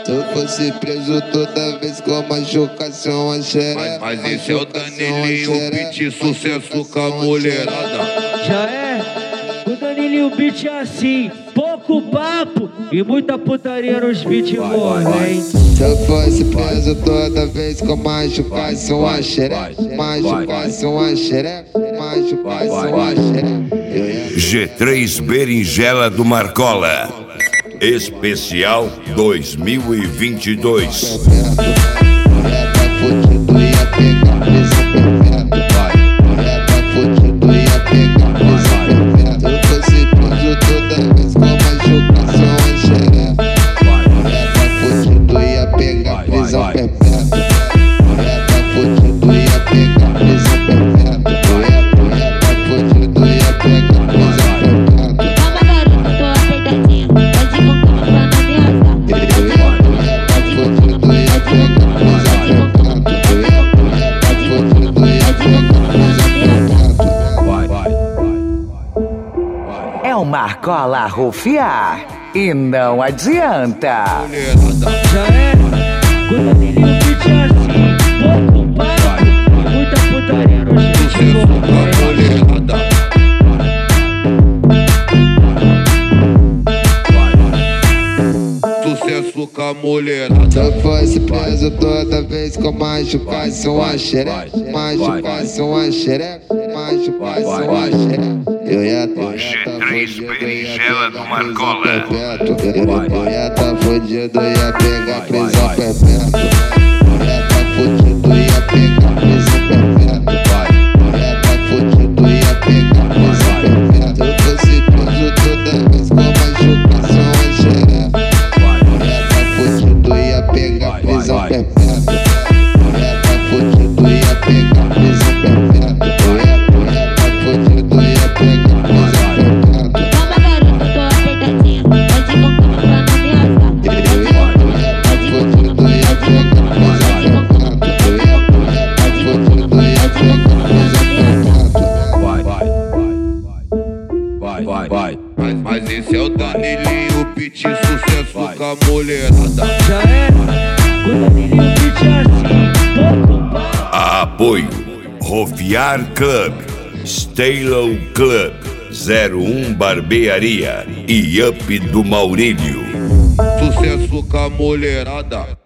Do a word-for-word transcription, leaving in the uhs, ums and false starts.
Se eu fosse preso toda vez com machucação a xereca. Mas, mas esse é o Danilinho Beat, sucesso com a mulherada. Já é, o Danilinho Beat é assim, pouco papo e muita putaria nos beats morrem. Se eu fosse preso toda vez com machucação a xereca, machucação a xereca, machucação a xereca. G três Berinjela do Marcola, especial dois mil e vinte e dois. É o Marcola rufiar e não adianta. Já é, o Danilinho Beat é assim, pouco papo e muita putaria nos beats morrem. Sucesso com a mulherada. Se eu fosse preso toda vez com machucação a xereca, machucação a xereca, machucação a xereca. Eu ia tá G três Berinjela do Marcola. Eu ia tá fudido, ia pegar prisão perpétua. Eu ia tá fudido, ia pegar prisão perpétua. Eu ia tá fudido, ia pegar prisão perpétua. Se eu fosse preso toda vez com machucação a xereca, eu ia tá fudido, ia pegar prisão perpétua. Eu ia tá fudido, ia pegar prisão perpétua. Eu ia tá fudido, ia pegar prisão perpétua. Calma, garoto, tô apertadinha. Pode ir com calma pra não me rasgar. Eu ia tá fudido, ia pegar prisão perpétua. Eu ia tá fudido, ia pegar prisão perpétua. Vai, vai, vai, vai, vai. Mas, mas esse é o Danilinho Beat, sucesso com a mulherada. Já é, o Danilinho Beat é assim, pouco papo. Apoio Rufiar Club, Stalo Club, zero um Barbearia e Up do Maurílio. Sucesso com a mulherada.